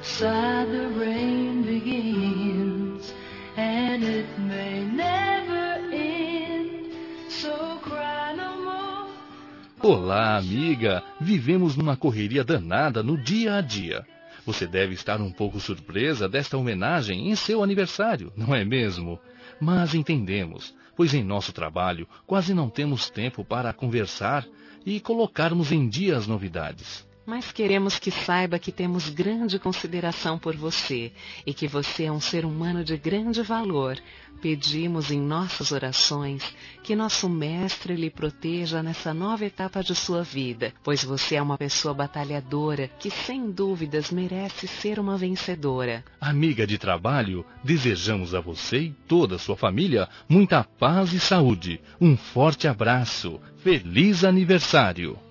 outside the rain begins, and it may never end, so cry no more. Olá, amiga! Vivemos numa correria danada no dia a dia. Você deve estar um pouco surpresa desta homenagem em seu aniversário, não é mesmo? Mas entendemos, pois em nosso trabalho quase não temos tempo para conversar e colocarmos em dia as novidades. Mas queremos que saiba que temos grande consideração por você e que você é um ser humano de grande valor. Pedimos em nossas orações que nosso Mestre lhe proteja nessa nova etapa de sua vida, pois você é uma pessoa batalhadora que, sem dúvidas, merece ser uma vencedora. Amiga de trabalho, desejamos a você e toda a sua família muita paz e saúde. Um forte abraço. Feliz aniversário!